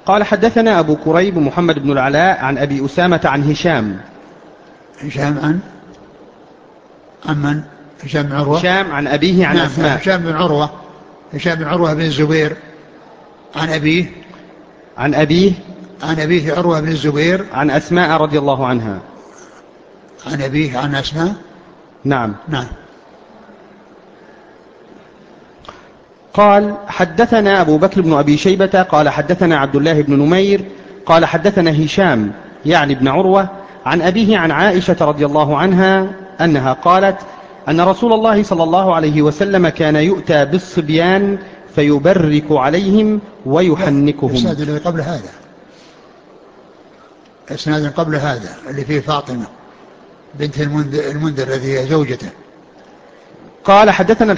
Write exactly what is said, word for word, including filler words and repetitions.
قال حدثنا أبو كريب محمد بن العلاء عن أبي أسامة عن هشام. هشام عن عن من؟ هشام بن عروة. هشام عن أبيه عن نعم أسماء. هشام بن عروة. هشام بن عروة بن الزبير عن أبيه. عن أبيه عن أبيه عروة بن الزبير عن أسماء رضي الله عنها. عن أبيه عن أسماء. نعم. نعم. قال حدثنا أبو بكر بن أبي شيبة قال حدثنا عبد الله بن نمير قال حدثنا هشام يعني ابن عروة عن أبيه عن عائشة رضي الله عنها أنها قالت أن رسول الله صلى الله عليه وسلم كان يؤتى بالصبيان فيبرك عليهم ويحنكهم. الإسناد الذي قبل هذا، الإسناد قبل هذا اللي فيه فاطمة بنت المنذر, المنذر الذي هي زوجته. قال حدثنا